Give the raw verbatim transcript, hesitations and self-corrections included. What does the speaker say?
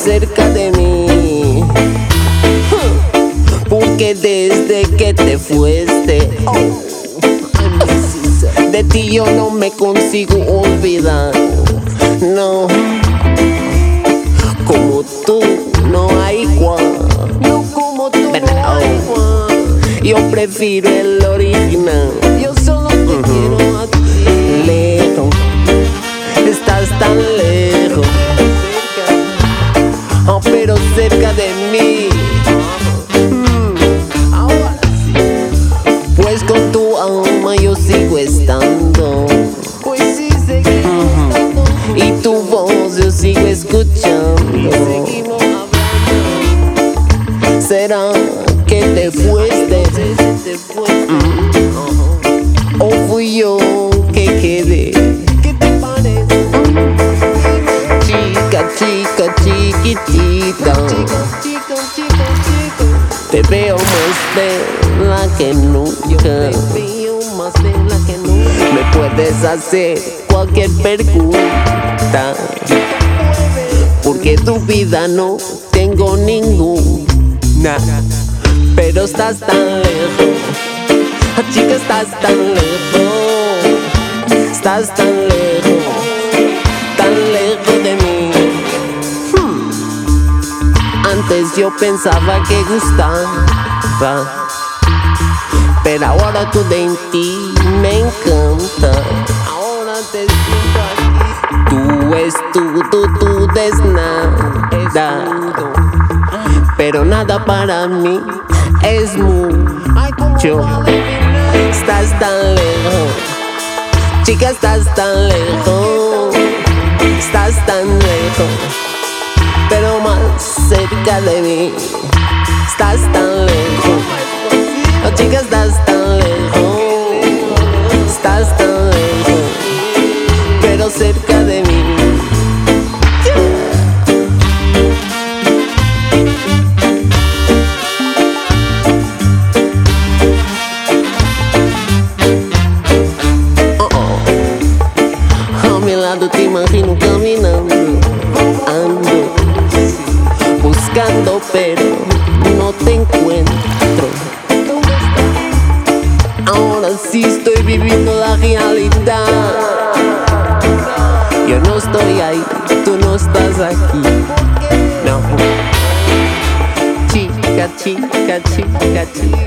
cerca de mí. Porque desde que te fuiste, oh, de ti yo no me consigo olvidar. No, como tú no hay igual. No como tú no hay igual. Yo prefiero el original. Yo solo te uh-huh. quiero a ti. Lejos, estás tan lejos, oh, pero cerca de mí. mm. Ahora sí. Pues con tu alma yo sigo estando. Pues sí, seguimos uh-huh. estando. Y tu voz yo sigo escuchando. Y seguimos hablando. ¿Será que te fuiste? Mm. ¿O fui yo que quedé? ¿Qué te parece? Chica, chica, chiquitita, te veo más bella que nunca. Me puedes hacer cualquier pregunta, porque tu vida no tengo ninguna. Pero estás tan lejos, chica, estás tan lejos, estás tan lejos, tan lejos de mí. hmm. Antes yo pensaba que gustaba, pero ahora tú de ti me encanta. Ahora te siento aquí. Tú es tú, tú, tú des nada, pero nada para mí es mucho. Estás tan lejos, chica, estás tan lejos, estás tan lejos, pero más cerca de mí. Estás tan lejos, oh, chica, estás tan lejos, estás tan lejos, pero cerca de mí. Te imagino caminando, ando buscando, pero no te encuentro. Ahora sí estoy viviendo la realidad. Yo no estoy ahí, tú no estás aquí. No. Chica, chica, chica, chica.